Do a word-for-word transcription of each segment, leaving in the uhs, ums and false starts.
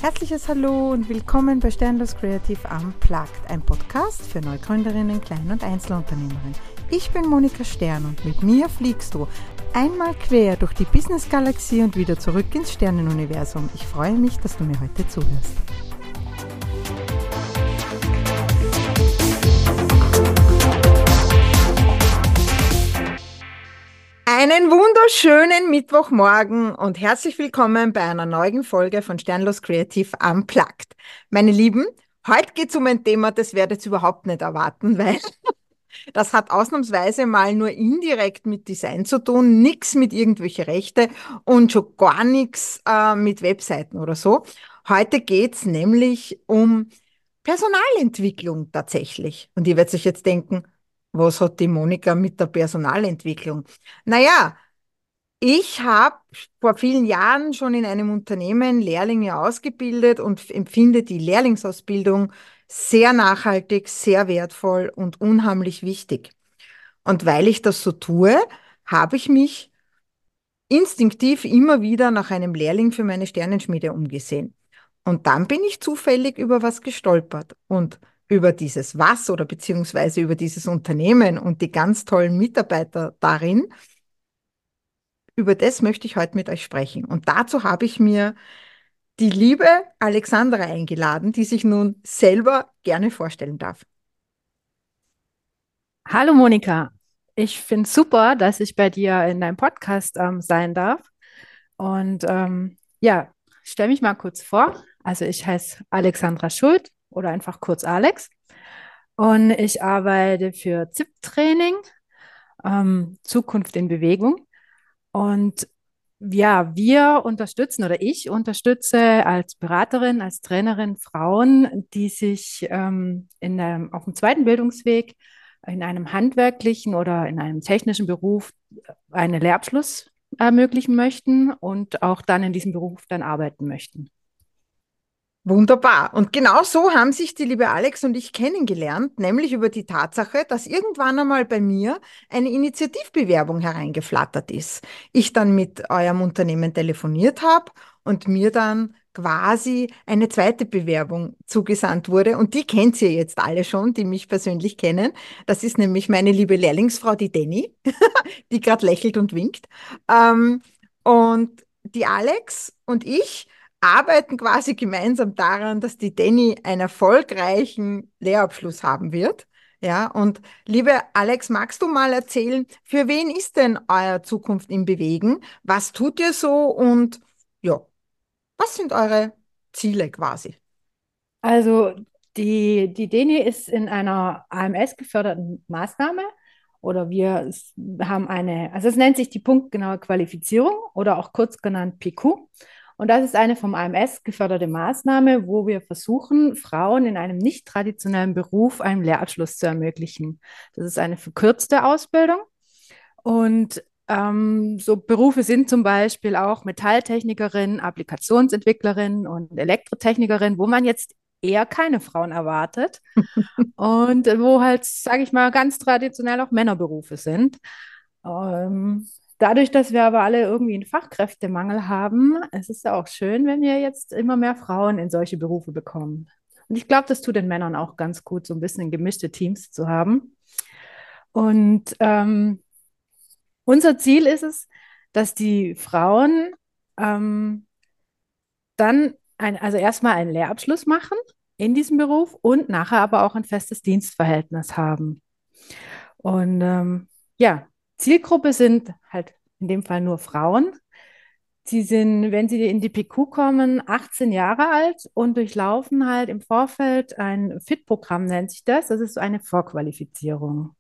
Herzliches Hallo und willkommen bei Sternlos Creative Unplugged, ein Podcast für Neugründerinnen, Klein- und Einzelunternehmerinnen. Ich bin Monika Stern und mit mir fliegst du einmal quer durch die Business-Galaxie und wieder zurück ins Sternenuniversum. Ich freue mich, dass du mir heute zuhörst. Einen wunderschönen Mittwochmorgen und herzlich willkommen bei einer neuen Folge von Sternlos Creative Unplugged. Meine Lieben, heute geht es um ein Thema, das werdet ihr überhaupt nicht erwarten, weil das hat ausnahmsweise mal nur indirekt mit Design zu tun, nichts mit irgendwelchen Rechte und schon gar nichts äh, mit Webseiten oder so. Heute geht es nämlich um Personalentwicklung tatsächlich. Und ihr werdet euch jetzt denken, was hat die Monika mit der Personalentwicklung? Naja, ich habe vor vielen Jahren schon in einem Unternehmen Lehrlinge ausgebildet und empfinde die Lehrlingsausbildung sehr nachhaltig, sehr wertvoll und unheimlich wichtig. Und weil ich das so tue, habe ich mich instinktiv immer wieder nach einem Lehrling für meine Sternenschmiede umgesehen. Und dann bin ich zufällig über was gestolpert und über dieses Was oder beziehungsweise über dieses Unternehmen und die ganz tollen Mitarbeiter darin. Über das möchte ich heute mit euch sprechen. Und dazu habe ich mir die liebe Alexandra eingeladen, die sich nun selber gerne vorstellen darf. Hallo Monika, ich finde es super, dass ich bei dir in deinem Podcast ähm, sein darf. Und ähm, ja, stell mich mal kurz vor. Also ich heiße Alexandra Schuld oder einfach kurz Alex. Und ich arbeite für Z I P-Training, ähm, Zukunft in Bewegung. Und ja, wir unterstützen oder ich unterstütze als Beraterin, als Trainerin Frauen, die sich ähm, in einem, auf dem zweiten Bildungsweg in einem handwerklichen oder in einem technischen Beruf einen Lehrabschluss ermöglichen möchten und auch dann in diesem Beruf dann arbeiten möchten. Wunderbar. Und genau so haben sich die liebe Alex und ich kennengelernt, nämlich über die Tatsache, dass irgendwann einmal bei mir eine Initiativbewerbung hereingeflattert ist. Ich dann mit eurem Unternehmen telefoniert habe und mir dann quasi eine zweite Bewerbung zugesandt wurde. Und die kennt ihr jetzt alle schon, die mich persönlich kennen. Das ist nämlich meine liebe Lehrlingsfrau, die Denny, die gerade lächelt und winkt. Ähm, und die Alex und ich arbeiten quasi gemeinsam daran, dass die Danny einen erfolgreichen Lehrabschluss haben wird. Ja, und liebe Alex, magst du mal erzählen, für wen ist denn euer Zukunft im Bewegen? Was tut ihr so und ja, was sind eure Ziele quasi? Also die, die D E N I ist in einer A M S-geförderten Maßnahme oder wir s- haben eine, also es nennt sich die punktgenaue Qualifizierung oder auch kurz genannt P Q. Und das ist eine vom A M S geförderte Maßnahme, wo wir versuchen, Frauen in einem nicht traditionellen Beruf einen Lehrabschluss zu ermöglichen. Das ist eine verkürzte Ausbildung und ähm, so Berufe sind zum Beispiel auch Metalltechnikerin, Applikationsentwicklerin und Elektrotechnikerin, wo man jetzt eher keine Frauen erwartet und wo halt, sage ich mal, ganz traditionell auch Männerberufe sind. Ähm, Dadurch, dass wir aber alle irgendwie einen Fachkräftemangel haben, es ist ja auch schön, wenn wir jetzt immer mehr Frauen in solche Berufe bekommen. Und ich glaube, das tut den Männern auch ganz gut, so ein bisschen gemischte Teams zu haben. Und ähm, unser Ziel ist es, dass die Frauen ähm, dann ein, also erstmal einen Lehrabschluss machen in diesem Beruf und nachher aber auch ein festes Dienstverhältnis haben. Und ähm, ja, Zielgruppe sind halt in dem Fall nur Frauen. Sie sind, wenn sie in die P Q kommen, achtzehn Jahre alt und durchlaufen halt im Vorfeld ein Fit-Programm, nennt sich das. Das ist so eine Vorqualifizierung.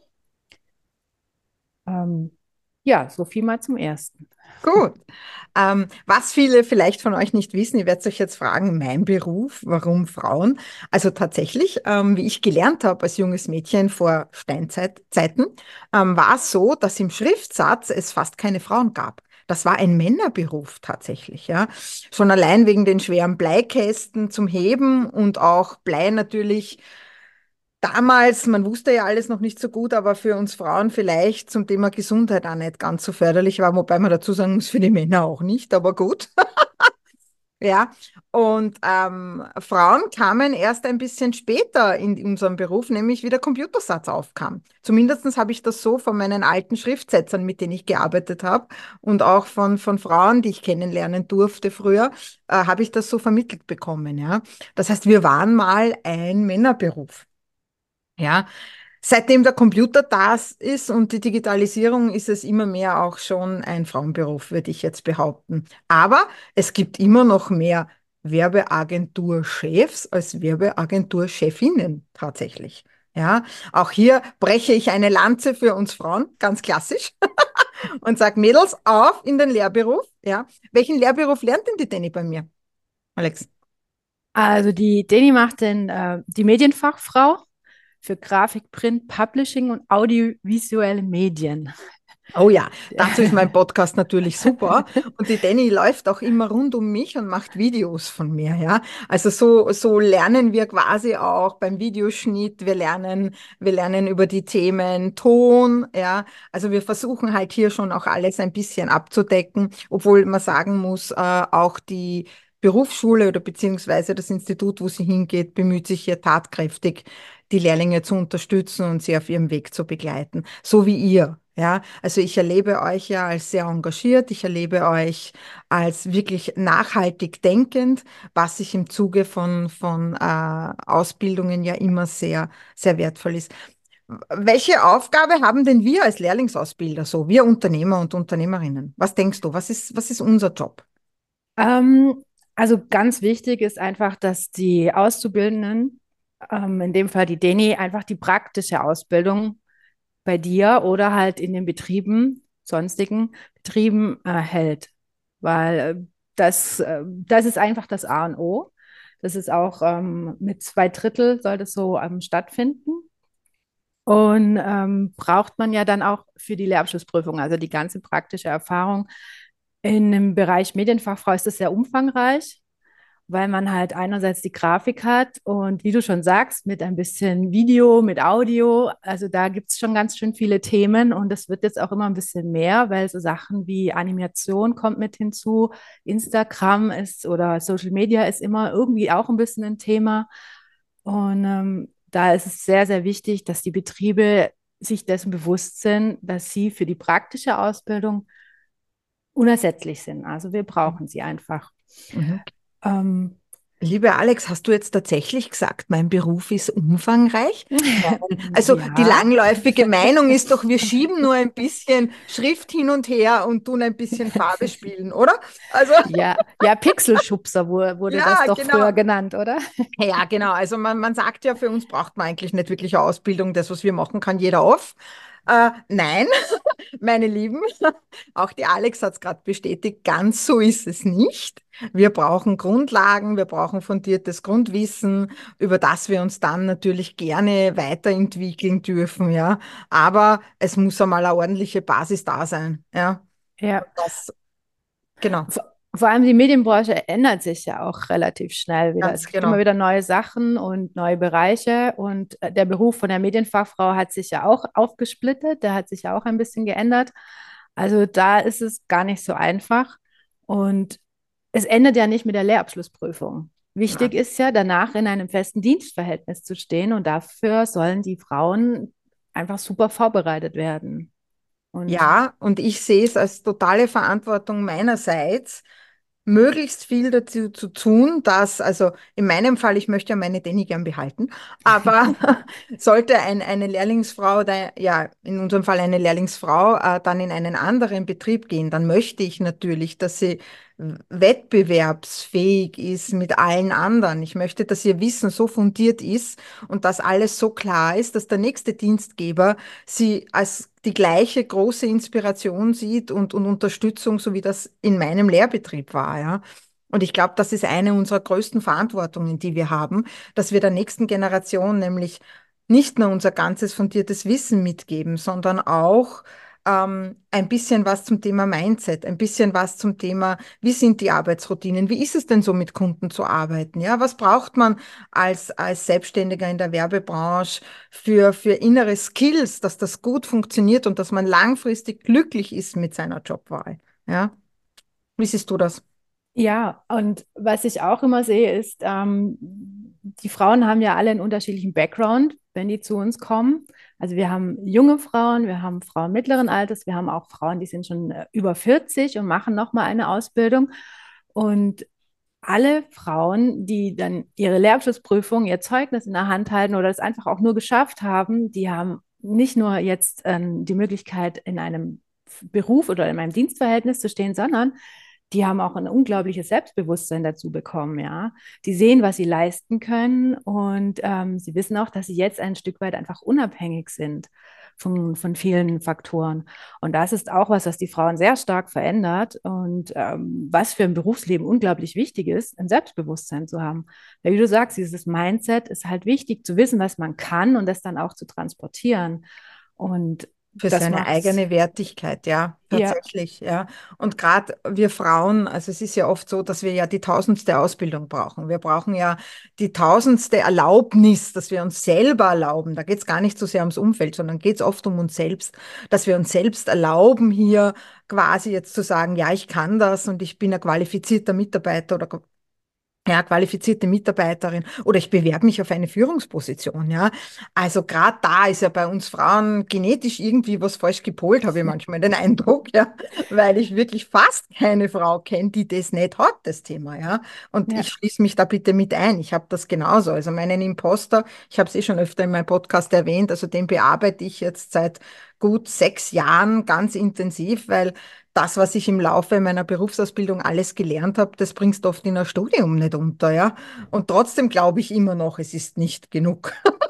Ähm, ja, so viel mal zum Ersten. Gut. Ähm, was viele vielleicht von euch nicht wissen, ihr werdet euch jetzt fragen, mein Beruf, warum Frauen? Also tatsächlich, ähm, wie ich gelernt habe als junges Mädchen vor Steinzeiten, ähm, war es so, dass im Schriftsatz es fast keine Frauen gab. Das war ein Männerberuf tatsächlich, ja. Schon allein wegen den schweren Bleikästen zum Heben und auch Blei natürlich. Damals, man wusste ja alles noch nicht so gut, aber für uns Frauen vielleicht zum Thema Gesundheit auch nicht ganz so förderlich war, wobei man dazu sagen muss, für die Männer auch nicht, aber gut. Ja, und ähm, Frauen kamen erst ein bisschen später in unserem Beruf, nämlich wie der Computersatz aufkam. Zumindest habe ich das so von meinen alten Schriftsetzern, mit denen ich gearbeitet habe und auch von, von Frauen, die ich kennenlernen durfte früher, äh, habe ich das so vermittelt bekommen. Ja? Das heißt, wir waren mal ein Männerberuf. Ja, seitdem der Computer da ist und die Digitalisierung, ist es immer mehr auch schon ein Frauenberuf, würde ich jetzt behaupten. Aber es gibt immer noch mehr Werbeagenturchefs als Werbeagenturchefinnen tatsächlich. Ja, auch hier breche ich eine Lanze für uns Frauen, ganz klassisch, und sage Mädels auf in den Lehrberuf. Ja, welchen Lehrberuf lernt denn die Danny bei mir, Alex? Also die Deni macht den, äh, die Medienfachfrau für Grafik, Print, Publishing und audiovisuelle Medien. Oh ja, dazu ist mein Podcast natürlich super. Und die Danny läuft auch immer rund um mich und macht Videos von mir, ja. Also so, so lernen wir quasi auch beim Videoschnitt. Wir lernen, wir lernen über die Themen Ton, ja. Also wir versuchen halt hier schon auch alles ein bisschen abzudecken, obwohl man sagen muss, äh, auch die Berufsschule oder beziehungsweise das Institut, wo sie hingeht, bemüht sich hier tatkräftig, die Lehrlinge zu unterstützen und sie auf ihrem Weg zu begleiten. So wie ihr. Ja, also ich erlebe euch ja als sehr engagiert, ich erlebe euch als wirklich nachhaltig denkend, was sich im Zuge von, von äh, Ausbildungen ja immer sehr, sehr wertvoll ist. Welche Aufgabe haben denn wir als Lehrlingsausbilder so, wir Unternehmer und Unternehmerinnen? Was denkst du, was ist, was ist unser Job? Ähm, also ganz wichtig ist einfach, dass die Auszubildenden, ähm, in dem Fall die Deni, einfach die praktische Ausbildung bei dir oder halt in den Betrieben, sonstigen Betrieben äh, hält. Weil äh, das, äh, das ist einfach das A und O. Das ist auch ähm, mit zwei Drittel soll das so ähm, stattfinden. Und ähm, braucht man ja dann auch für die Lehrabschlussprüfung, also die ganze praktische Erfahrung. In dem Bereich Medienfachfrau ist das sehr umfangreich, weil man halt einerseits die Grafik hat und wie du schon sagst, mit ein bisschen Video, mit Audio. Also da gibt es schon ganz schön viele Themen und es wird jetzt auch immer ein bisschen mehr, weil so Sachen wie Animation kommt mit hinzu, Instagram ist oder Social Media ist immer irgendwie auch ein bisschen ein Thema. Und ähm, da ist es sehr, sehr wichtig, dass die Betriebe sich dessen bewusst sind, dass sie für die praktische Ausbildung unersetzlich sind. Also wir brauchen sie einfach. Mhm. Ähm, Liebe Alex, hast du jetzt tatsächlich gesagt, mein Beruf ist umfangreich? Nein. Also die ja. langläufige Meinung ist doch, wir schieben nur ein bisschen Schrift hin und her und tun ein bisschen Farbe spielen, oder? Also Ja, ja, Pixelschubser wurde, wurde das ja, doch genau. früher genannt, oder? Ja, genau. Also man, man sagt ja, für uns braucht man eigentlich nicht wirklich eine Ausbildung. Das, was wir machen, kann jeder auf. Äh, nein, meine Lieben, auch die Alex hat es gerade bestätigt, ganz so ist es nicht. Wir brauchen Grundlagen, wir brauchen fundiertes Grundwissen, über das wir uns dann natürlich gerne weiterentwickeln dürfen, ja. Aber es muss einmal eine ordentliche Basis da sein, ja. Ja. Das, genau, Vor, vor allem die Medienbranche ändert sich ja auch relativ schnell wieder. ganz Es gibt immer genau. wieder neue Sachen und neue Bereiche. Und äh, der Beruf von der Medienfachfrau hat sich ja auch aufgesplittet, der hat sich ja auch ein bisschen geändert. Also da ist es gar nicht so einfach. Und es endet ja nicht mit der Lehrabschlussprüfung. Wichtig Ja. ist ja, danach in einem festen Dienstverhältnis zu stehen und dafür sollen die Frauen einfach super vorbereitet werden. Und Ja, und ich sehe es als totale Verantwortung meinerseits, möglichst viel dazu zu tun, dass, also in meinem Fall, ich möchte ja meine Danny gern behalten, aber sollte ein, eine Lehrlingsfrau, da, ja, in unserem Fall eine Lehrlingsfrau, äh, dann in einen anderen Betrieb gehen, dann möchte ich natürlich, dass sie wettbewerbsfähig ist mit allen anderen. Ich möchte, dass ihr Wissen so fundiert ist und dass alles so klar ist, dass der nächste Dienstgeber sie als die gleiche große Inspiration sieht und, und Unterstützung, so wie das in meinem Lehrbetrieb war, ja. Und ich glaube, das ist eine unserer größten Verantwortungen, die wir haben, dass wir der nächsten Generation nämlich nicht nur unser ganzes fundiertes Wissen mitgeben, sondern auch ähm, ein bisschen was zum Thema Mindset, ein bisschen was zum Thema, wie sind die Arbeitsroutinen, wie ist es denn so mit Kunden zu arbeiten, ja, was braucht man als, als Selbstständiger in der Werbebranche für, für innere Skills, dass das gut funktioniert und dass man langfristig glücklich ist mit seiner Jobwahl, ja, wie siehst du das? Ja, und was ich auch immer sehe, ist, ähm, die Frauen haben ja alle einen unterschiedlichen Background, wenn die zu uns kommen. Also wir haben junge Frauen, wir haben Frauen mittleren Alters, wir haben auch Frauen, die sind schon äh, über vierzig und machen nochmal eine Ausbildung. Und alle Frauen, die dann ihre Lehrabschlussprüfung, ihr Zeugnis in der Hand halten oder es einfach auch nur geschafft haben, die haben nicht nur jetzt ähm, die Möglichkeit, in einem Beruf oder in einem Dienstverhältnis zu stehen, sondern die haben auch ein unglaubliches Selbstbewusstsein dazu bekommen, ja. Die sehen, was sie leisten können und ähm, sie wissen auch, dass sie jetzt ein Stück weit einfach unabhängig sind von, von vielen Faktoren. Und das ist auch was, was die Frauen sehr stark verändert und ähm, was für ein Berufsleben unglaublich wichtig ist, ein Selbstbewusstsein zu haben. Weil wie du sagst, dieses Mindset ist halt wichtig, zu wissen, was man kann und das dann auch zu transportieren. Und Für das seine macht's, eigene Wertigkeit, ja, ja. tatsächlich, ja. Und gerade wir Frauen, also es ist ja oft so, dass wir ja die tausendste Ausbildung brauchen. Wir brauchen ja die tausendste Erlaubnis, dass wir uns selber erlauben. Da geht es gar nicht so sehr ums Umfeld, sondern geht es oft um uns selbst, dass wir uns selbst erlauben, hier quasi jetzt zu sagen, ja, ich kann das und ich bin ein qualifizierter Mitarbeiter oder ja, qualifizierte Mitarbeiterin oder ich bewerbe mich auf eine Führungsposition, ja. Also gerade da ist ja bei uns Frauen genetisch irgendwie was falsch gepolt, habe ich manchmal den Eindruck, ja, weil ich wirklich fast keine Frau kenne, die das nicht hat, das Thema, ja. Und ich Ja. schließe mich da bitte mit ein. Ich habe das genauso. Also meinen Imposter, ich habe es eh schon öfter in meinem Podcast erwähnt, also den bearbeite ich jetzt seit gut sechs Jahren ganz intensiv, weil das, was ich im Laufe meiner Berufsausbildung alles gelernt habe, das bringst du oft in ein Studium nicht unter, ja. Und trotzdem glaube ich immer noch, es ist nicht genug.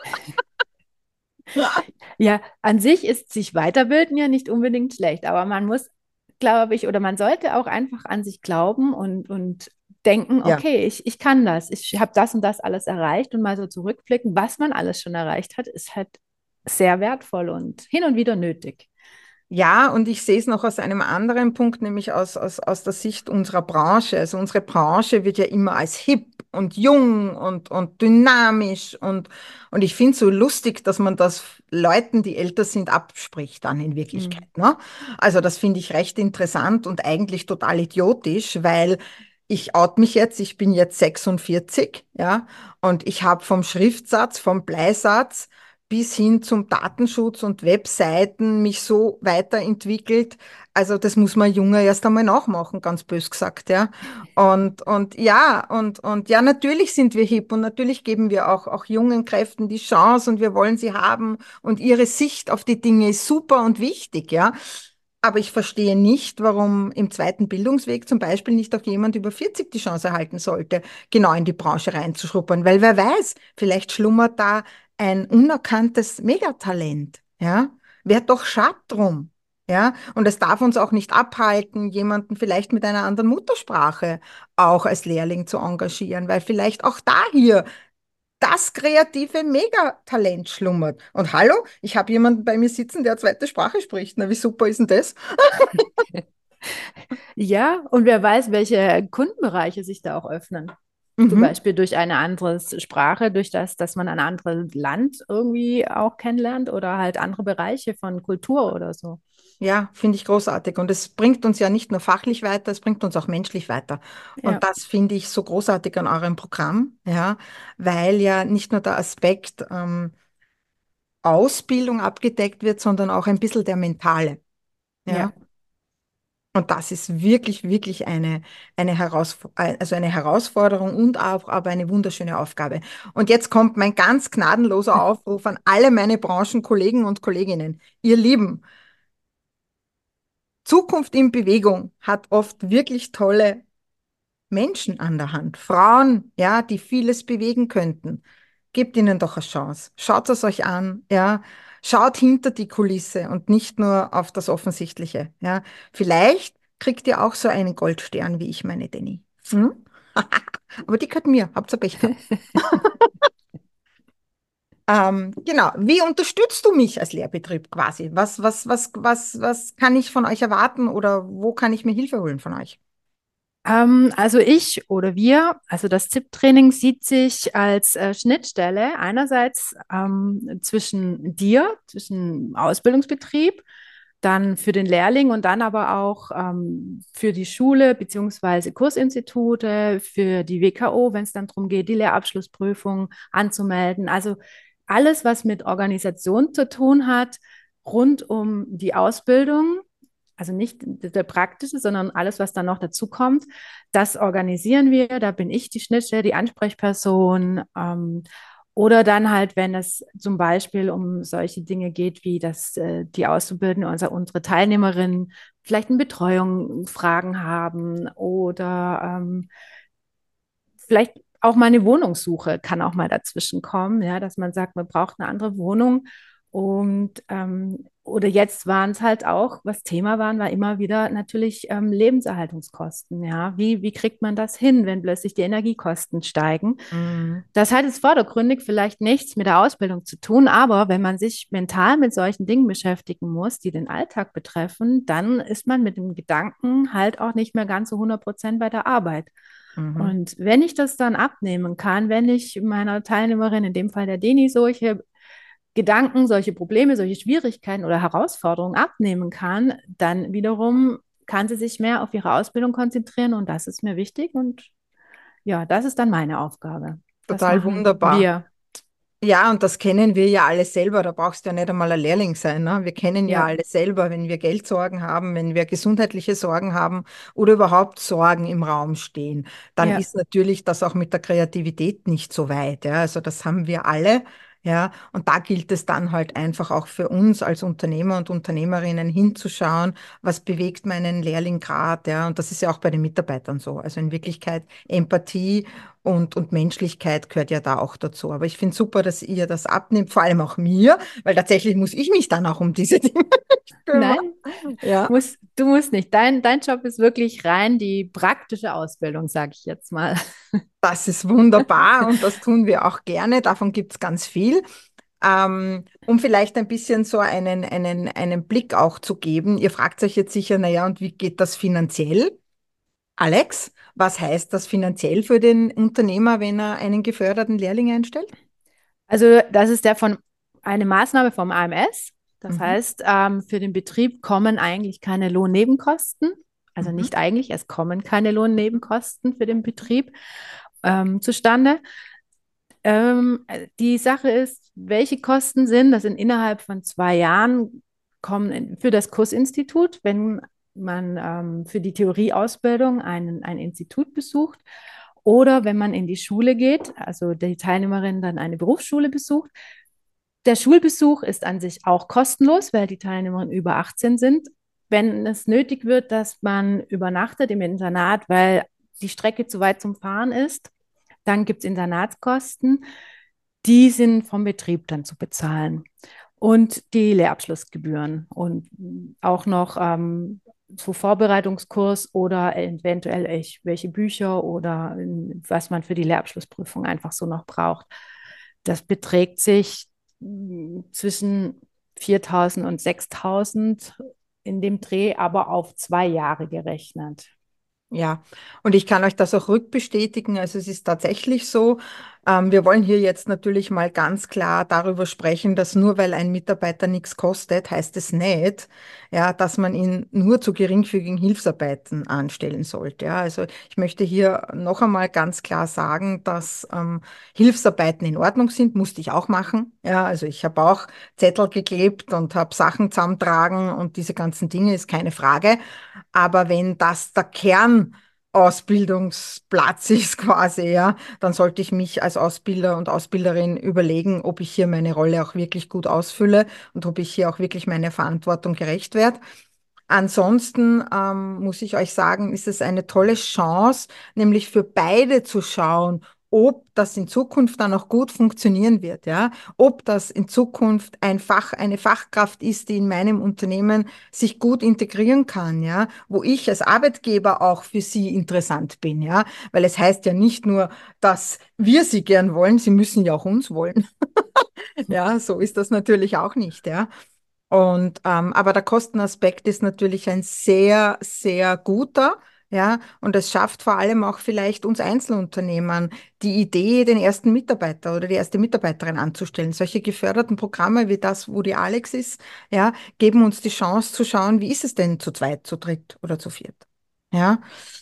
Ja, an sich ist sich weiterbilden ja nicht unbedingt schlecht, aber man muss, glaube ich, oder man sollte auch einfach an sich glauben und, und denken, Ja. okay, ich, ich kann das, ich habe das und das alles erreicht und mal so zurückblicken, was man alles schon erreicht hat, ist halt sehr wertvoll und hin und wieder nötig. Ja, und ich sehe es noch aus einem anderen Punkt, nämlich aus, aus, aus der Sicht unserer Branche. Also unsere Branche wird ja immer als hip und jung und, und dynamisch und, und ich finde es so lustig, dass man das Leuten, die älter sind, abspricht dann in Wirklichkeit, Mhm. ne? Also das finde ich recht interessant und eigentlich total idiotisch, weil ich out mich jetzt, ich bin jetzt sechsundvierzig, ja, und ich habe vom Schriftsatz, vom Bleisatz, bis hin zum Datenschutz und Webseiten mich so weiterentwickelt. Also das muss man Junge erst einmal nachmachen, ganz bös gesagt, ja. Und, und ja, und, und ja, natürlich sind wir hip und natürlich geben wir auch, auch jungen Kräften die Chance und wir wollen sie haben und ihre Sicht auf die Dinge ist super und wichtig, ja. Aber ich verstehe nicht, warum im zweiten Bildungsweg zum Beispiel nicht auch jemand über vierzig die Chance erhalten sollte, genau in die Branche reinzuschnuppern. Weil wer weiß, vielleicht schlummert da ein unerkanntes Megatalent, ja. Wäre doch schade drum, ja. Und es darf uns auch nicht abhalten, jemanden vielleicht mit einer anderen Muttersprache auch als Lehrling zu engagieren, weil vielleicht auch da hier das kreative Megatalent schlummert. Und hallo, ich habe jemanden bei mir sitzen, der eine zweite Sprache spricht. Na, wie super ist denn das? Ja, und wer weiß, welche Kundenbereiche sich da auch öffnen. Zum Mhm. Beispiel durch eine andere Sprache, durch das, dass man ein anderes Land irgendwie auch kennenlernt oder halt andere Bereiche von Kultur oder so. Ja, finde ich großartig. Und es bringt uns ja nicht nur fachlich weiter, es bringt uns auch menschlich weiter. Und Ja, das finde ich so großartig an eurem Programm, ja, weil ja nicht nur der Aspekt ähm, Ausbildung abgedeckt wird, sondern auch ein bisschen der mentale, ja. ja. Und das ist wirklich, wirklich eine, eine Herausf also eine Herausforderung und auch aber eine wunderschöne Aufgabe. Und jetzt kommt mein ganz gnadenloser Aufruf an alle meine Branchenkollegen und Kolleginnen. Ihr Lieben, Zukunft in Bewegung hat oft wirklich tolle Menschen an der Hand, Frauen, ja, die vieles bewegen könnten. Gebt ihnen doch eine Chance. Schaut es euch an, ja. Schaut hinter die Kulisse und nicht nur auf das Offensichtliche, ja. Vielleicht kriegt ihr auch so einen Goldstern wie ich meine Danny. Hm? Aber die gehört mir, habt ihr Pech gehabt. Ähm, genau. Wie unterstützt du mich als Lehrbetrieb quasi? Was, was, was, was, was kann ich von euch erwarten oder wo kann ich mir Hilfe holen von euch? Ähm, also ich oder wir, also das Z I P-Training sieht sich als äh, Schnittstelle einerseits ähm, zwischen dir, zwischen Ausbildungsbetrieb, dann für den Lehrling und dann aber auch ähm, für die Schule beziehungsweise Kursinstitute, für die W K O, wenn es dann darum geht, die Lehrabschlussprüfung anzumelden. Also alles, was mit Organisation zu tun hat, rund um die Ausbildung, also nicht der praktische, sondern alles, was dann noch dazu kommt, das organisieren wir. Da bin ich die Schnittstelle, die Ansprechperson. Ähm, oder dann halt, wenn es zum Beispiel um solche Dinge geht, wie dass äh, die Auszubildenden, unser, unsere Teilnehmerinnen vielleicht eine Betreuung, Fragen haben oder ähm, vielleicht auch mal eine Wohnungssuche kann auch mal dazwischen kommen, ja, dass man sagt, man braucht eine andere Wohnung. Und ähm, oder jetzt waren es halt auch, was Thema waren, war immer wieder natürlich ähm, Lebenserhaltungskosten. Ja, wie, wie kriegt man das hin, wenn plötzlich die Energiekosten steigen? Mhm. Das hat jetzt vordergründig vielleicht nichts mit der Ausbildung zu tun, aber wenn man sich mental mit solchen Dingen beschäftigen muss, die den Alltag betreffen, dann ist man mit dem Gedanken halt auch nicht mehr ganz so hundert Prozent bei der Arbeit. Mhm. Und wenn ich das dann abnehmen kann, wenn ich meiner Teilnehmerin, in dem Fall der Deni, solche Gedanken, solche Probleme, solche Schwierigkeiten oder Herausforderungen abnehmen kann, dann wiederum kann sie sich mehr auf ihre Ausbildung konzentrieren und das ist mir wichtig und ja, das ist dann meine Aufgabe. Das Total machen wunderbar. wir. Ja, und das kennen wir ja alle selber. Da brauchst du ja nicht einmal ein Lehrling sein. Ne? Wir kennen ja Ja, alle selber, wenn wir Geldsorgen haben, wenn wir gesundheitliche Sorgen haben oder überhaupt Sorgen im Raum stehen, dann ja, ist natürlich das auch mit der Kreativität nicht so weit. Ja? Also das haben wir alle. Ja, und da gilt es dann halt einfach auch für uns als Unternehmer und Unternehmerinnen hinzuschauen, was bewegt meinen Lehrling gerade, ja, und das ist ja auch bei den Mitarbeitern so. Also in Wirklichkeit Empathie und, und Menschlichkeit gehört ja da auch dazu. Aber ich finde super, dass ihr das abnimmt, vor allem auch mir, weil tatsächlich muss ich mich dann auch um diese Dinge kümmern. nein, Ja, muss, du musst nicht. Dein, dein Job ist wirklich rein die praktische Ausbildung, sage ich jetzt mal. das ist wunderbar und das tun wir auch gerne. Davon gibt es ganz viel. Ähm, um vielleicht ein bisschen so einen, einen, einen Blick auch zu geben. Ihr fragt euch jetzt sicher, naja, und wie geht das finanziell? Alex, was heißt das finanziell für den Unternehmer, wenn er einen geförderten Lehrling einstellt? Also das ist der von eine Maßnahme vom A M S. Das Mhm. heißt, ähm, für den Betrieb kommen eigentlich keine Lohnnebenkosten. Also Mhm. nicht eigentlich, es kommen keine Lohnnebenkosten für den Betrieb ähm, zustande. Ähm, die Sache ist, welche Kosten sind, das sind innerhalb von zwei Jahren, kommen in, für das Kursinstitut, wenn man ähm, für die Theorieausbildung ein, ein Institut besucht oder wenn man in die Schule geht, also die Teilnehmerin dann eine Berufsschule besucht. Der Schulbesuch ist an sich auch kostenlos, weil die Teilnehmerinnen über achtzehn sind. Wenn es nötig wird, dass man übernachtet im Internat, weil die Strecke zu weit zum Fahren ist, dann gibt es Internatskosten, die sind vom Betrieb dann zu bezahlen. Und die Lehrabschlussgebühren und auch noch ähm, so Vorbereitungskurs oder eventuell echt welche Bücher oder ähm, was man für die Lehrabschlussprüfung einfach so noch braucht. Das beträgt sich mh, zwischen viertausend und sechstausend in dem Dreh, aber auf zwei Jahre gerechnet. Ja, und ich kann euch das auch rückbestätigen. Also es ist tatsächlich so, ähm, wir wollen hier jetzt natürlich mal ganz klar darüber sprechen, dass nur weil ein Mitarbeiter nichts kostet, heißt es nicht, ja, dass man ihn nur zu geringfügigen Hilfsarbeiten anstellen sollte. Ja, also ich möchte hier noch einmal ganz klar sagen, dass ähm, Hilfsarbeiten in Ordnung sind, musste ich auch machen. Ja, also ich habe auch Zettel geklebt und habe Sachen zusammentragen und diese ganzen Dinge, ist keine Frage. Aber wenn das der Kernausbildungsplatz ist quasi, ja, dann sollte ich mich als Ausbilder und Ausbilderin überlegen, ob ich hier meine Rolle auch wirklich gut ausfülle und ob ich hier auch wirklich meiner Verantwortung gerecht werde. Ansonsten ähm, muss ich euch sagen, ist es eine tolle Chance, nämlich für beide zu schauen, ob das in Zukunft dann auch gut funktionieren wird, ja, ob das in Zukunft ein Fach, eine Fachkraft ist, die in meinem Unternehmen sich gut integrieren kann, ja, wo ich als Arbeitgeber auch für sie interessant bin, ja, weil es heißt ja nicht nur, dass wir sie gern wollen, sie müssen ja auch uns wollen. Ja, so ist das natürlich auch nicht, ja. Und, ähm, aber der Kostenaspekt ist natürlich ein sehr, sehr guter. Ja, und es schafft vor allem auch vielleicht uns Einzelunternehmern die Idee, den ersten Mitarbeiter oder die erste Mitarbeiterin anzustellen. Solche geförderten Programme wie das, wo die Alex ist, ja, geben uns die Chance zu schauen, wie ist es denn zu zweit, zu dritt oder zu viert? Ja,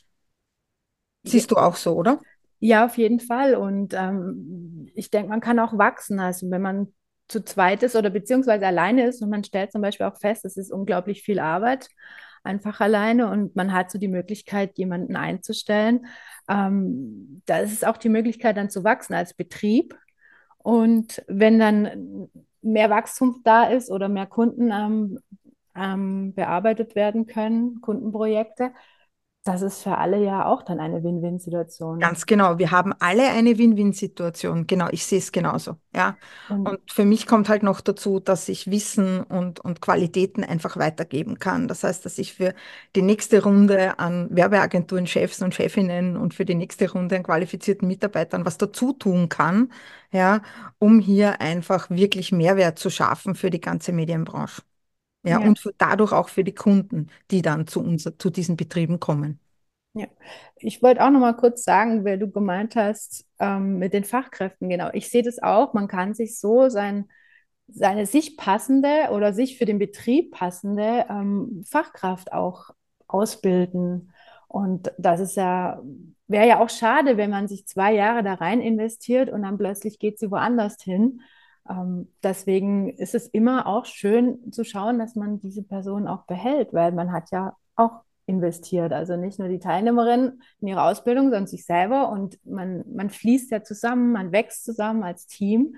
Ja, siehst du auch so, oder? ja, auf jeden Fall. Und ähm, ich denke, man kann auch wachsen. Also wenn man zu zweit ist oder beziehungsweise alleine ist und man stellt zum Beispiel auch fest, es ist unglaublich viel Arbeit, einfach alleine und man hat so die Möglichkeit, jemanden einzustellen. Ähm, da ist es auch die Möglichkeit, dann zu wachsen als Betrieb. Und wenn dann mehr Wachstum da ist oder mehr Kunden ähm, ähm, bearbeitet werden können, Kundenprojekte, das ist für alle ja auch dann eine Win-Win-Situation. Ganz genau. Wir haben alle eine Win-Win-Situation. Genau, ich sehe es genauso. Ja. Und Und für mich kommt halt noch dazu, dass ich Wissen und, und Qualitäten einfach weitergeben kann. Das heißt, dass ich für die nächste Runde an Werbeagenturen, Chefs und Chefinnen und für die nächste Runde an qualifizierten Mitarbeitern was dazu tun kann, ja, um hier einfach wirklich Mehrwert zu schaffen für die ganze Medienbranche. Ja, ja, und für, dadurch auch für die Kunden, die dann zu uns, zu diesen Betrieben kommen. ja. Ich wollte auch noch mal kurz sagen, weil du gemeint hast, ähm, mit den Fachkräften, genau. Ich sehe das auch. Man kann sich so sein, seine sich passende oder sich für den Betrieb passende ähm, Fachkraft auch ausbilden. Und das ist ja, wäre ja auch schade, wenn man sich zwei Jahre da rein investiert und dann plötzlich geht sie woanders hin. Ähm, deswegen ist es immer auch schön zu schauen, dass man diese Person auch behält, weil man hat ja auch investiert. Also nicht nur die Teilnehmerin in ihre Ausbildung, sondern sich selber. Und man, man fließt ja zusammen, man wächst zusammen als Team.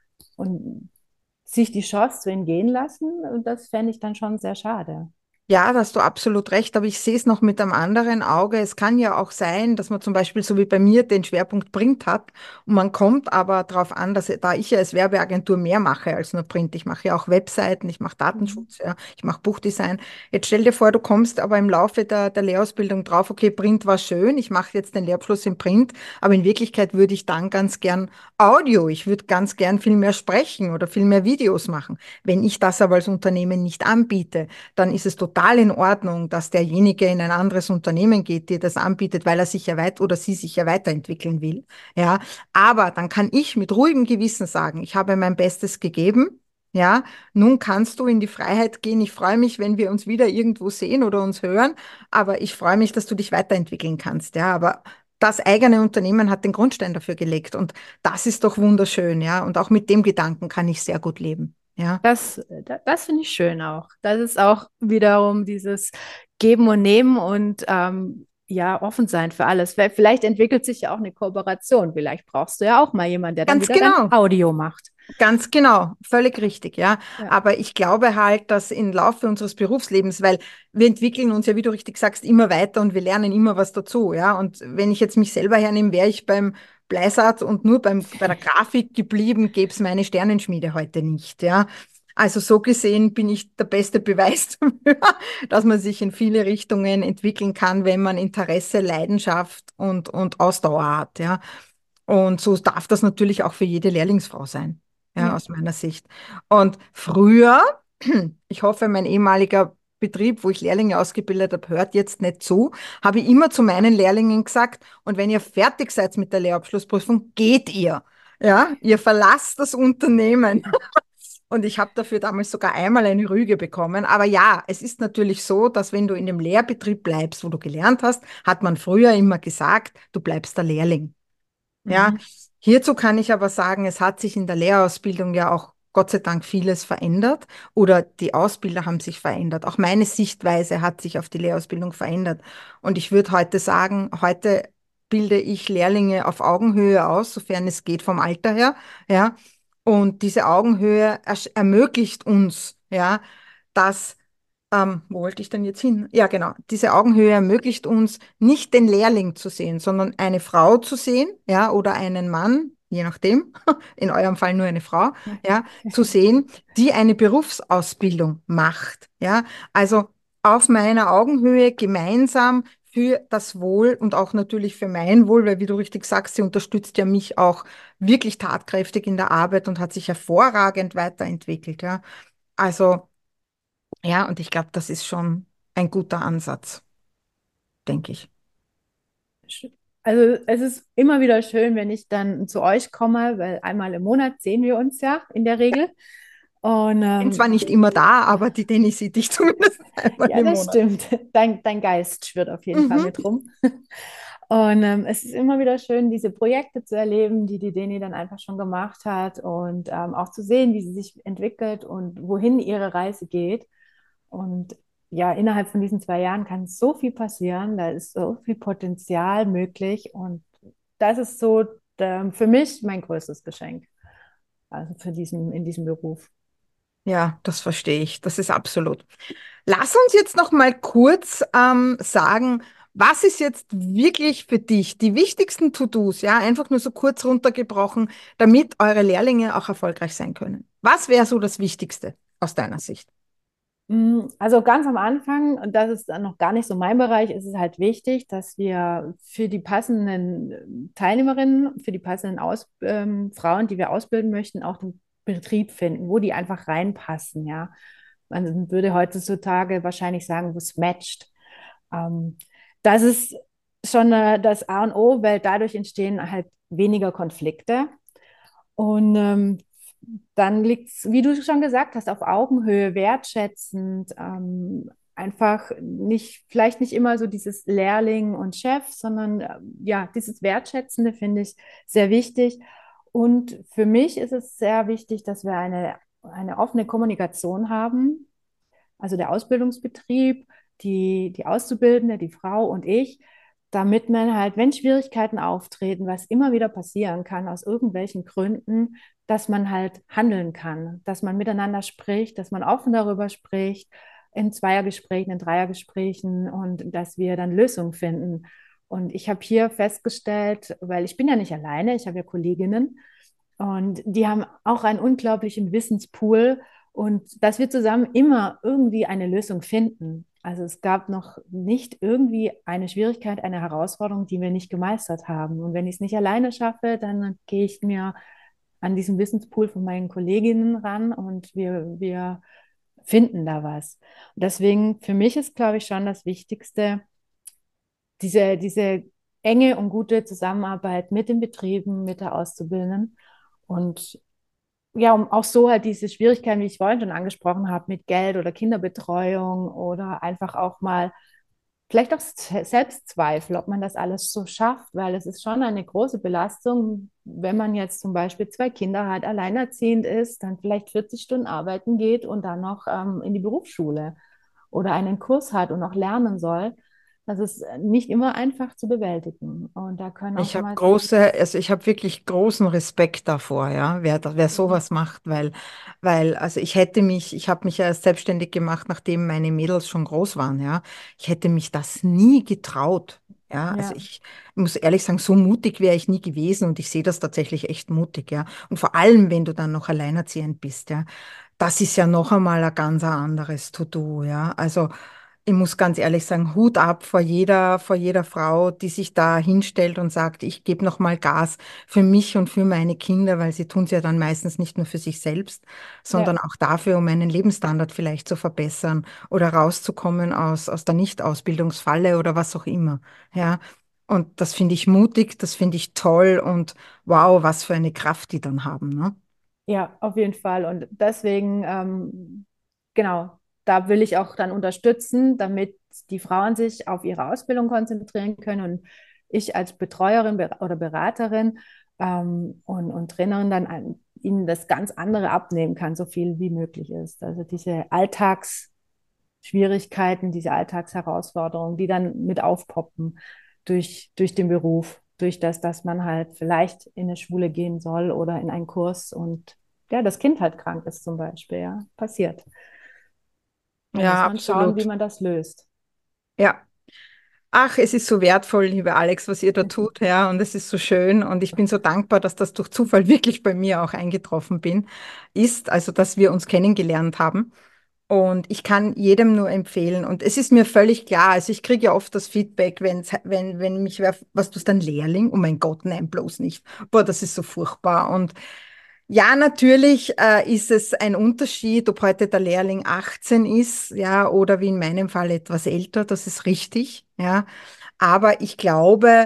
Und sich die Chance zu entgehen lassen, das fände ich dann schon sehr schade. Ja, da hast du absolut recht, aber ich sehe es noch mit einem anderen Auge. Es kann ja auch sein, dass man zum Beispiel so wie bei mir den Schwerpunkt Print hat und man kommt aber darauf an, dass da ich ja als Werbeagentur mehr mache als nur Print. Ich mache ja auch Webseiten, ich mache Mhm. Datenschutz, ja, ich mache Buchdesign. Jetzt stell dir vor, du kommst aber im Laufe der, der Lehrausbildung drauf, okay, Print war schön, ich mache jetzt den Lehrabschluss im Print, aber in Wirklichkeit würde ich dann ganz gern Audio, ich würde ganz gern viel mehr sprechen oder viel mehr Videos machen. Wenn ich das aber als Unternehmen nicht anbiete, dann ist es total in Ordnung, dass derjenige in ein anderes Unternehmen geht, dir das anbietet, weil er sich ja weit oder sie sich ja weiterentwickeln will. Ja, aber dann kann ich mit ruhigem Gewissen sagen, ich habe mein Bestes gegeben. Ja, nun kannst du in die Freiheit gehen. Ich freue mich, wenn wir uns wieder irgendwo sehen oder uns hören, aber ich freue mich, dass du dich weiterentwickeln kannst. Ja, aber das eigene Unternehmen hat den Grundstein dafür gelegt und das ist doch wunderschön. Ja, und auch mit dem Gedanken kann ich sehr gut leben. Ja. Das, das, das finde ich schön auch. Das ist auch wiederum dieses Geben und Nehmen und ähm, ja, offen sein für alles. Weil vielleicht entwickelt sich ja auch eine Kooperation. Vielleicht brauchst du ja auch mal jemanden, der dann Ganz wieder dein genau. Audio macht. Ganz genau, völlig richtig, ja. Ja. Aber ich glaube halt, dass im Laufe unseres Berufslebens, weil wir entwickeln uns ja, wie du richtig sagst, immer weiter und wir lernen immer was dazu, ja. Und wenn ich jetzt mich selber hernehme, wäre ich beim Bleisatz und nur beim, bei der Grafik geblieben, gäbe es meine Sternenschmiede heute nicht, ja. Also so gesehen bin ich der beste Beweis dafür, dass man sich in viele Richtungen entwickeln kann, wenn man Interesse, Leidenschaft und, und Ausdauer hat, ja. Und so darf das natürlich auch für jede Lehrlingsfrau sein, ja, Ja. aus meiner Sicht. Und früher, ich hoffe, mein ehemaliger Betrieb, wo ich Lehrlinge ausgebildet habe, hört jetzt nicht zu, habe ich immer zu meinen Lehrlingen gesagt, und wenn ihr fertig seid mit der Lehrabschlussprüfung, geht ihr. Ja, ihr verlasst das Unternehmen. Und ich habe dafür damals sogar einmal eine Rüge bekommen. Aber ja, es ist natürlich so, dass wenn du in dem Lehrbetrieb bleibst, wo du gelernt hast, hat man früher immer gesagt, du bleibst der Lehrling. Ja, Mhm. hierzu kann ich aber sagen, es hat sich in der Lehrausbildung ja auch Gott sei Dank vieles verändert oder die Ausbilder haben sich verändert. Auch meine Sichtweise hat sich auf die Lehrausbildung verändert. Und ich würde heute sagen, heute bilde ich Lehrlinge auf Augenhöhe aus, sofern es geht vom Alter her, ja. Und diese Augenhöhe ersch- ermöglicht uns, ja, dass ähm, wo wollte ich denn jetzt hin? Ja, genau. Diese Augenhöhe ermöglicht uns, nicht den Lehrling zu sehen, sondern eine Frau zu sehen, ja, oder einen Mann, je nachdem, in eurem Fall nur eine Frau, ja, zu sehen, die eine Berufsausbildung macht, ja. Also auf meiner Augenhöhe gemeinsam für das Wohl und auch natürlich für mein Wohl, weil wie du richtig sagst, sie unterstützt ja mich auch wirklich tatkräftig in der Arbeit und hat sich hervorragend weiterentwickelt, ja. Also ja, und ich glaube, das ist schon ein guter Ansatz, denke ich. also es ist immer wieder schön, wenn ich dann zu euch komme, weil einmal im Monat sehen wir uns ja in der Regel. Und Ich bin zwar ähm, nicht immer da, aber die Denni sieht dich zumindest einmal ja, im das Monat. stimmt. Dein, dein Geist schwirrt auf jeden Fall Mhm. mit rum. Und ähm, es ist immer wieder schön, diese Projekte zu erleben, die die Deni dann einfach schon gemacht hat und ähm, auch zu sehen, wie sie sich entwickelt und wohin ihre Reise geht. Und ja, innerhalb von diesen zwei Jahren kann so viel passieren, da ist so viel Potenzial möglich und das ist so ähm, für mich mein größtes Geschenk, also für diesen, in diesem Beruf. Ja, das verstehe ich. Das ist absolut. Lass uns jetzt noch mal kurz ähm, sagen, was ist jetzt wirklich für dich die wichtigsten To-Dos, ja, einfach nur so kurz runtergebrochen, damit eure Lehrlinge auch erfolgreich sein können. Was wäre so das Wichtigste aus deiner Sicht? Mm, Also ganz am Anfang, und das ist dann noch gar nicht so mein Bereich, ist es halt wichtig, dass wir für die passenden Teilnehmerinnen, für die passenden Aus ähm, Frauen, die wir ausbilden möchten, auch den Betrieb finden, wo die einfach reinpassen, ja. Man würde heutzutage wahrscheinlich sagen, wo es matcht. Ähm, Das ist schon äh, das A und O, weil dadurch entstehen halt weniger Konflikte. Und ähm, dann liegt es, wie du schon gesagt hast, auf Augenhöhe, wertschätzend, ähm, einfach nicht, vielleicht nicht immer so dieses Lehrling und Chef, sondern äh, ja, dieses Wertschätzende finde ich sehr wichtig. Und für mich ist es sehr wichtig, dass wir eine, eine offene Kommunikation haben, also der Ausbildungsbetrieb, die, die Auszubildende, die Frau und ich, damit man halt, wenn Schwierigkeiten auftreten, was immer wieder passieren kann, aus irgendwelchen Gründen, dass man halt handeln kann, dass man miteinander spricht, dass man offen darüber spricht, in Zweiergesprächen, in Dreiergesprächen und dass wir dann Lösungen finden. Und ich habe hier festgestellt, weil ich bin ja nicht alleine, ich habe ja Kolleginnen und die haben auch einen unglaublichen Wissenspool und dass wir zusammen immer irgendwie eine Lösung finden. Also es gab noch nicht irgendwie eine Schwierigkeit, eine Herausforderung, die wir nicht gemeistert haben. Und wenn ich es nicht alleine schaffe, dann gehe ich mir an diesen Wissenspool von meinen Kolleginnen ran und wir, wir finden da was. Und deswegen für mich ist, glaube ich, schon das Wichtigste, diese, diese enge und gute Zusammenarbeit mit den Betrieben, mit der Auszubildenden. Und ja, um auch so halt diese Schwierigkeiten, wie ich vorhin schon angesprochen habe, mit Geld oder Kinderbetreuung oder einfach auch mal vielleicht auch Selbstzweifel, ob man das alles so schafft, weil es ist schon eine große Belastung, wenn man jetzt zum Beispiel zwei Kinder hat, alleinerziehend ist, dann vielleicht vierzig Stunden arbeiten geht und dann noch ähm, in die Berufsschule oder einen Kurs hat und noch lernen soll. Das ist nicht immer einfach zu bewältigen. Und da können auch Ich schon habe mal sehr, große, also ich habe wirklich großen Respekt davor, ja, wer, da- wer sowas macht, weil, weil, also ich hätte mich, ich habe mich ja erst selbstständig gemacht, nachdem meine Mädels schon groß waren, ja. Ich hätte mich das nie getraut, ja. Also ja, ich muss ehrlich sagen, so mutig wäre ich nie gewesen und ich sehe das tatsächlich echt mutig, ja. Und vor allem, wenn du dann noch alleinerziehend bist, ja. Das ist ja noch einmal ein ganz anderes To-Do, ja. Also ich muss ganz ehrlich sagen, Hut ab vor jeder, vor jeder Frau, die sich da hinstellt und sagt, ich gebe noch mal Gas für mich und für meine Kinder, weil sie tun es ja dann meistens nicht nur für sich selbst, sondern ja, auch dafür, um einen Lebensstandard vielleicht zu verbessern oder rauszukommen aus, aus der Nicht-Ausbildungsfalle oder was auch immer. Ja. Und das finde ich mutig, das finde ich toll und wow, was für eine Kraft die dann haben, ne? ja, auf jeden Fall. Und deswegen, ähm, genau, da will ich auch dann unterstützen, damit die Frauen sich auf ihre Ausbildung konzentrieren können und ich als Betreuerin ber- oder Beraterin ähm, und, und Trainerin dann ein, ihnen das ganz andere abnehmen kann, so viel wie möglich ist. Also diese Alltagsschwierigkeiten, diese Alltagsherausforderungen, die dann mit aufpoppen durch, durch den Beruf, durch das, dass man halt vielleicht in eine Schule gehen soll oder in einen Kurs und ja, das Kind halt krank ist zum Beispiel, ja, passiert. Da muss Ja, man schauen, wie absolut. man das löst. Ja. Ach, es ist so wertvoll, lieber Alex, was ihr da tut, ja, und es ist so schön und ich bin so dankbar, dass das durch Zufall wirklich bei mir auch eingetroffen bin, ist, also dass wir uns kennengelernt haben. Und ich kann jedem nur empfehlen. Und es ist mir völlig klar, also ich kriege ja oft das Feedback, wenn's, wenn, wenn mich wer, was tust dann Lehrling? Oh mein Gott, nein, bloß nicht. Boah, das ist so furchtbar. Und ja, natürlich äh, ist es ein Unterschied, ob heute der Lehrling achtzehn ist, ja, oder wie in meinem Fall etwas älter, das ist richtig, ja. Aber ich glaube,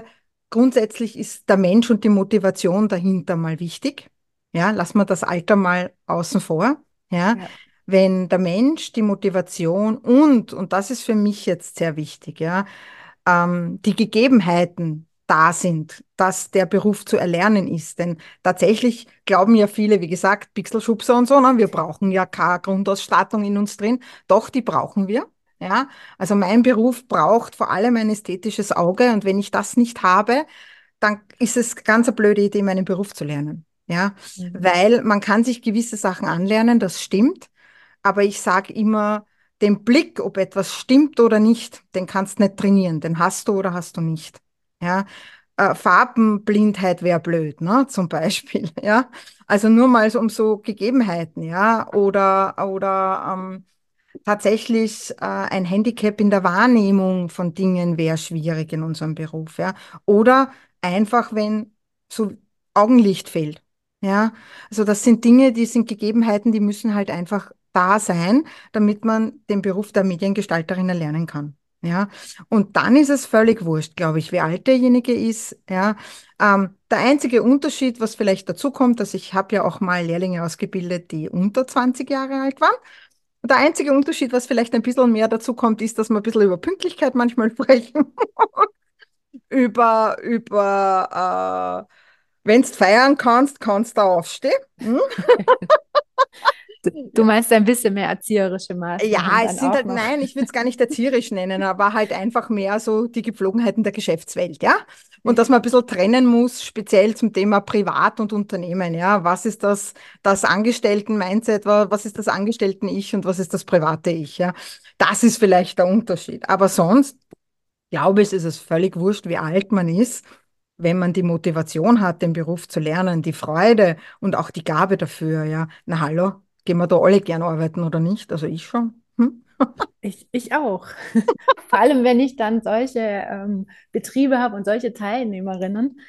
grundsätzlich ist der Mensch und die Motivation dahinter mal wichtig. Ja, lassen wir das Alter mal außen vor. Ja, Ja. wenn der Mensch die Motivation und, und das ist für mich jetzt sehr wichtig, ja, ähm, die Gegebenheiten da sind, dass der Beruf zu erlernen ist. Denn tatsächlich glauben ja viele, wie gesagt, Pixelschubser und so, ne, wir brauchen ja keine Grundausstattung in uns drin. Doch, die brauchen wir. Ja, also mein Beruf braucht vor allem ein ästhetisches Auge und wenn ich das nicht habe, dann ist es ganz eine blöde Idee, meinen Beruf zu lernen. Ja, Mhm. weil man kann sich gewisse Sachen anlernen, das stimmt, aber ich sage immer, den Blick, ob etwas stimmt oder nicht, den kannst du nicht trainieren, den hast du oder hast du nicht. Ja, äh, Farbenblindheit wäre blöd, ne, zum Beispiel. Ja, also nur mal so um so Gegebenheiten, ja, oder oder ähm, tatsächlich äh, ein Handicap in der Wahrnehmung von Dingen wäre schwierig in unserem Beruf, ja. Oder einfach, wenn so Augenlicht fehlt. Ja, also das sind Dinge, die sind Gegebenheiten, die müssen halt einfach da sein, damit man den Beruf der Mediengestalterin erlernen kann. Ja, und dann ist es völlig wurscht, glaube ich, wie alt derjenige ist. Ja, ähm, der einzige Unterschied, was vielleicht dazu kommt, dass ich habe ja auch mal Lehrlinge ausgebildet, die unter zwanzig Jahre alt waren. Und der einzige Unterschied, was vielleicht ein bisschen mehr dazu kommt, ist, dass wir ein bisschen über Pünktlichkeit manchmal sprechen, über, über, äh, wenn du feiern kannst, kannst du aufstehen. Hm? Du, du meinst ein bisschen mehr erzieherische Ja, Maßnahmen es dann sind auch halt, noch. nein, ich würde es gar nicht erzieherisch nennen, aber halt einfach mehr so die Gepflogenheiten der Geschäftswelt, ja. Und dass man ein bisschen trennen muss, speziell zum Thema Privat und Unternehmen, ja. Was ist das, das Angestellten-Mindset, wa- was ist das Angestellten-Ich und was ist das private Ich, ja. Das ist vielleicht der Unterschied. Aber sonst, glaube ich, ist es völlig wurscht, wie alt man ist. Wenn man die Motivation hat, den Beruf zu lernen, die Freude und auch die Gabe dafür, ja. Na hallo, gehen wir da alle gern arbeiten oder nicht? Also ich schon. Hm? Ich, ich auch. Vor allem, wenn ich dann solche ähm, Betriebe habe und solche Teilnehmerinnen,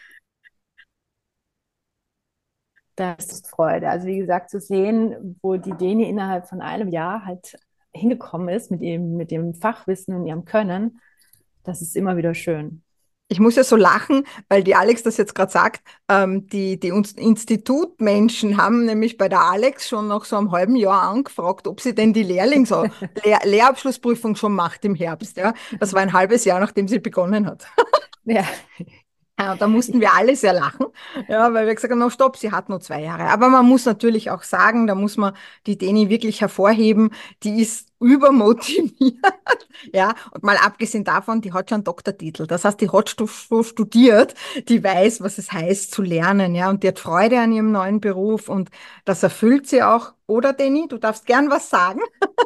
das ist Freude. Also wie gesagt, zu sehen, wo die Deni innerhalb von einem Jahr halt hingekommen ist mit dem, mit dem Fachwissen und ihrem Können, das ist immer wieder schön. Ich muss ja so lachen, weil die Alex das jetzt gerade sagt. Ähm, die, die uns Institutmenschen haben nämlich bei der Alex schon nach so einem halben Jahr angefragt, ob sie denn die Lehrlings Lehr Lehrabschlussprüfung schon macht im Herbst. Ja? Das war ein halbes Jahr, nachdem sie begonnen hat. Ja, Ja, und da mussten wir alle sehr lachen, ja, weil wir gesagt haben, no, stopp, sie hat nur zwei Jahre. Aber man muss natürlich auch sagen, da muss man die Deni wirklich hervorheben, die ist übermotiviert, ja, und mal abgesehen davon, die hat schon einen Doktortitel. Das heißt, die hat stu- so studiert, die weiß, was es heißt zu lernen, ja, und die hat Freude an ihrem neuen Beruf und das erfüllt sie auch. Oder, Deni, du darfst gern was sagen.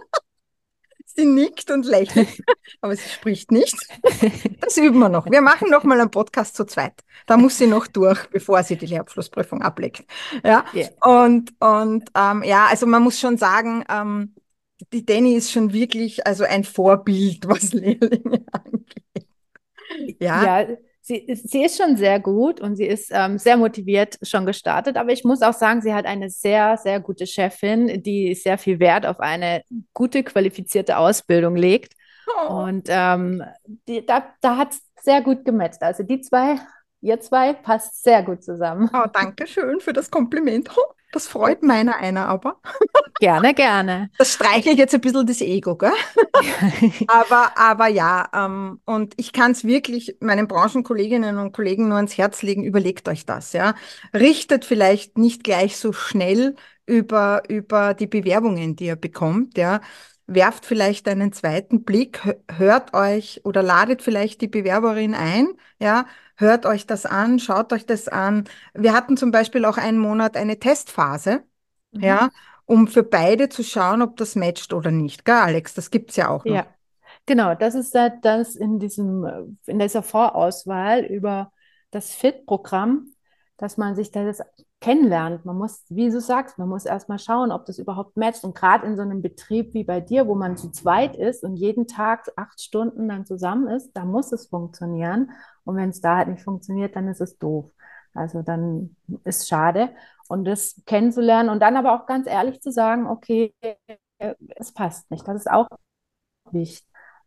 Sie nickt und lächelt, aber sie spricht nicht. Das üben wir noch. Wir machen noch mal einen Podcast zu zweit. Da muss sie noch durch, bevor sie die Lehrabschlussprüfung ablegt. Ja, ja, und, und ähm, ja, also man muss schon sagen, ähm, die Danny ist schon wirklich also ein Vorbild, was Lehrlinge angeht. Ja, ja, sie, ist- sie ist schon sehr gut und sie ist ähm, sehr motiviert schon gestartet. Aber ich muss auch sagen, sie hat eine sehr, sehr gute Chefin, die sehr viel Wert auf eine gute, qualifizierte Ausbildung legt. oh, Und ähm, die, da, da hat es sehr gut gematcht. Also die zwei, ihr zwei, passt sehr gut zusammen. oh, danke schön für das Kompliment. Oh, das freut meiner einer aber. Gerne, gerne. Das streichelt jetzt ein bisschen das Ego, gell? Aber, aber ja, ähm, und ich kann es wirklich meinen Branchenkolleginnen und Kollegen nur ans Herz legen, überlegt euch das, ja. Richtet vielleicht nicht gleich so schnell über, über die Bewerbungen, die ihr bekommt, ja. Werft vielleicht einen zweiten Blick, hö- hört euch oder ladet vielleicht die Bewerberin ein, ja. Hört euch das an, schaut euch das an. Wir hatten zum Beispiel auch einen Monat eine Testphase, Mhm. ja, um für beide zu schauen, ob das matcht oder nicht, gell, Alex? Das gibt's ja auch noch. Ja, genau, das ist da- das in diesem, äh, in dieser Vorauswahl über das Fit-Programm, dass man sich das kennenlernt. Man muss, wie du sagst, man muss erstmal schauen, ob das überhaupt matcht. Und gerade in so einem Betrieb wie bei dir, wo man zu zweit ist und jeden Tag acht Stunden dann zusammen ist, da muss es funktionieren. Und wenn es da halt nicht funktioniert, dann ist es doof. Also dann ist schade. Und das kennenzulernen und dann aber auch ganz ehrlich zu sagen, okay, äh, es passt nicht. Das ist auch wichtig.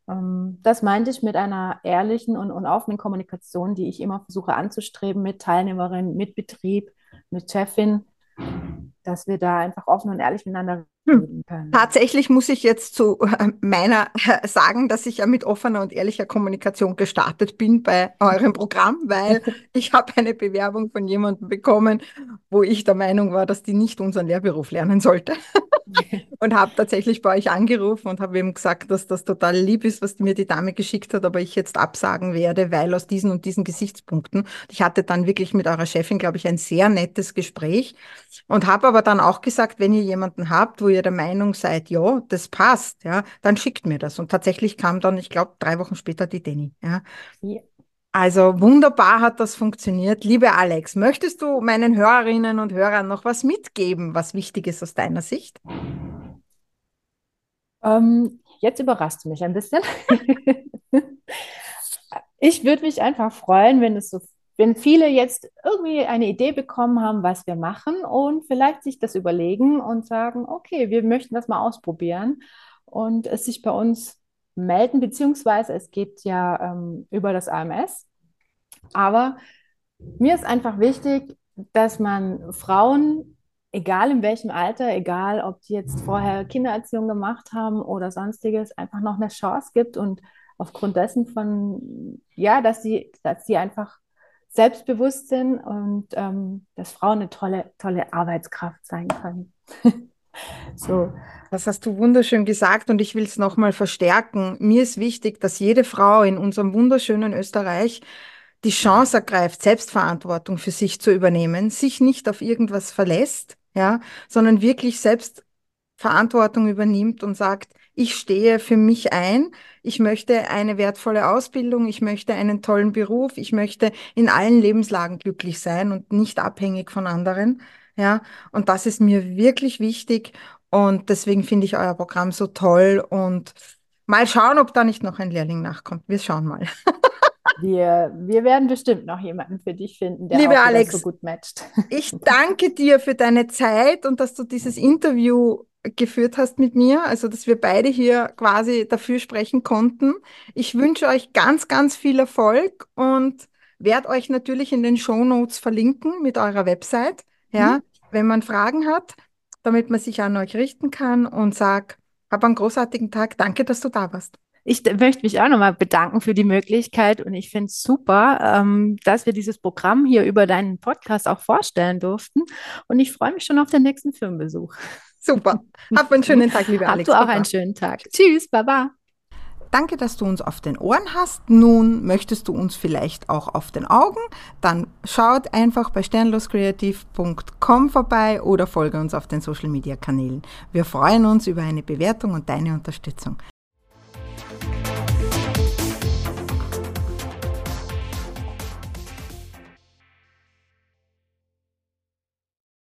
Ähm, das meinte ich mit einer ehrlichen und, und offenen Kommunikation, die ich immer versuche anzustreben mit Teilnehmerin, mit Betrieb, mit Chefin, dass wir da einfach offen und ehrlich miteinander Hm. reden können. Tatsächlich muss ich jetzt zu äh, meiner äh, sagen, dass ich ja mit offener und ehrlicher Kommunikation gestartet bin bei eurem Programm, weil ich habe eine Bewerbung von jemandem bekommen, wo ich der Meinung war, dass die nicht unseren Lehrberuf lernen sollte. Und habe tatsächlich bei euch angerufen und habe eben gesagt, dass das total lieb ist, was mir die Dame geschickt hat, aber ich jetzt absagen werde, weil aus diesen und diesen Gesichtspunkten. Ich hatte dann wirklich mit eurer Chefin, glaube ich, ein sehr nettes Gespräch und habe aber dann auch gesagt, wenn ihr jemanden habt, wo ihr der Meinung seid, ja, das passt, ja, dann schickt mir das. Und tatsächlich kam dann, ich glaube, drei Wochen später die Deni. Ja. Ja. Also wunderbar hat das funktioniert. Liebe Alex, möchtest du meinen Hörerinnen und Hörern noch was mitgeben, was wichtig ist aus deiner Sicht? Ähm, jetzt überrascht du mich ein bisschen. Ich würde mich einfach freuen, wenn es so, wenn viele jetzt irgendwie eine Idee bekommen haben, was wir machen und vielleicht sich das überlegen und sagen, okay, wir möchten das mal ausprobieren und es sich bei uns melden, beziehungsweise es geht ja ähm, über das A M S. Aber mir ist einfach wichtig, dass man Frauen, egal in welchem Alter, egal ob die jetzt vorher Kindererziehung gemacht haben oder sonstiges, einfach noch eine Chance gibt und aufgrund dessen von, ja, dass sie, dass sie einfach selbstbewusst sind und ähm, dass Frauen eine tolle, tolle Arbeitskraft sein können. So, Das hast du wunderschön gesagt und ich will es nochmal verstärken. Mir ist wichtig, dass jede Frau in unserem wunderschönen Österreich die Chance ergreift, Selbstverantwortung für sich zu übernehmen, sich nicht auf irgendwas verlässt, ja, sondern wirklich selbst Verantwortung übernimmt und sagt, ich stehe für mich ein, ich möchte eine wertvolle Ausbildung, ich möchte einen tollen Beruf, ich möchte in allen Lebenslagen glücklich sein und nicht abhängig von anderen, ja, und das ist mir wirklich wichtig und deswegen finde ich euer Programm so toll und mal schauen, ob da nicht noch ein Lehrling nachkommt. Wir schauen mal. wir, wir werden bestimmt noch jemanden für dich finden, der Liebe auch wieder so Alex, gut matcht. ich danke dir für deine Zeit und dass du dieses Interview geführt hast mit mir, also dass wir beide hier quasi dafür sprechen konnten. Ich wünsche euch ganz, ganz viel Erfolg und werde euch natürlich in den Shownotes verlinken mit eurer Website, ja, wenn man Fragen hat, damit man sich an euch richten kann und sag, hab einen großartigen Tag. Danke, dass du da warst. Ich d- möchte mich auch nochmal bedanken für die Möglichkeit und ich finde es super, ähm, dass wir dieses Programm hier über deinen Podcast auch vorstellen durften. Und ich freue mich schon auf den nächsten Firmenbesuch. Super. Hab einen schönen Tag, liebe Hab du Alex. auch einen Baba. schönen Tag. Tschüss, Baba. Danke, dass du uns auf den Ohren hast. Nun möchtest du uns vielleicht auch auf den Augen? Dann schaut einfach bei sternloskreativ punkt com vorbei oder folge uns auf den Social Media Kanälen. Wir freuen uns über eine Bewertung und deine Unterstützung.